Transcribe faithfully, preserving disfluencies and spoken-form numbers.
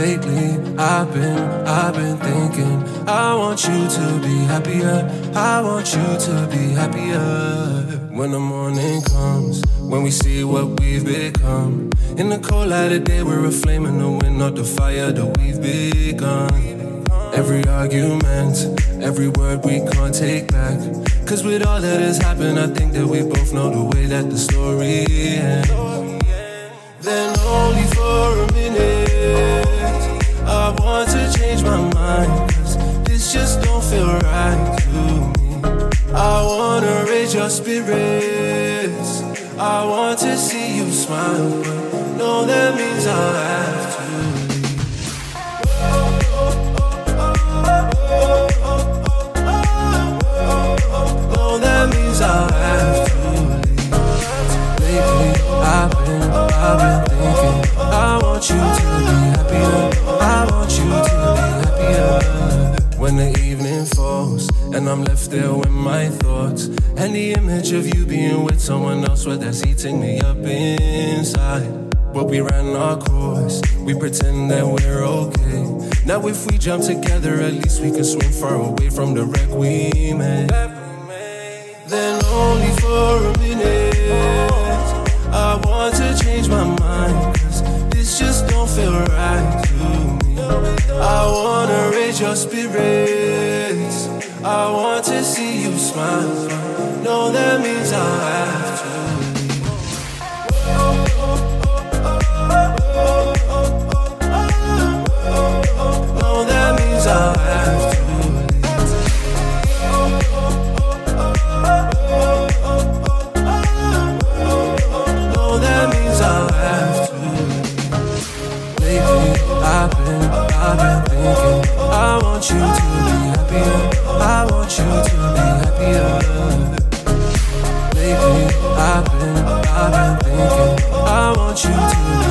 Lately, I've been, I've been thinking I want you to be happier. I want you to be happier. When the morning comes, when we see what we've become. In the cold light of day, we're a flame in the wind, not the fire that we've begun. Every argument, every word we can't take back. Cause with all that has happened, I think that we both know the way that the story ends. Then only for a minute, I want to change my mind. Cause this just don't feel right to me. I wanna raise your spirits, I want to see you smile, but no, that means I'll have to leave. No, that means I'll have to leave. Lately, I've been, I've been thinking I want you to be happier. I want you to be happier. When the evening falls and I'm left there with my thoughts, and the image of you being with someone else, well, that's eating me up inside. But we ran our course, we pretend that we're okay. Now if we jump together, at least we can swim far away from the wreck we made. Then only for a minute, I want to change my mind. Cause this just don't feel right to me. I wanna raise your spirits, I want to see you smile. No, that means I have to leave. No, that means I have to leave. No, that means I have to leave. Lately, I've been, I've been thinking I want you to be happier. I want you to be happier. Lately, I've been, I've been thinking I want you to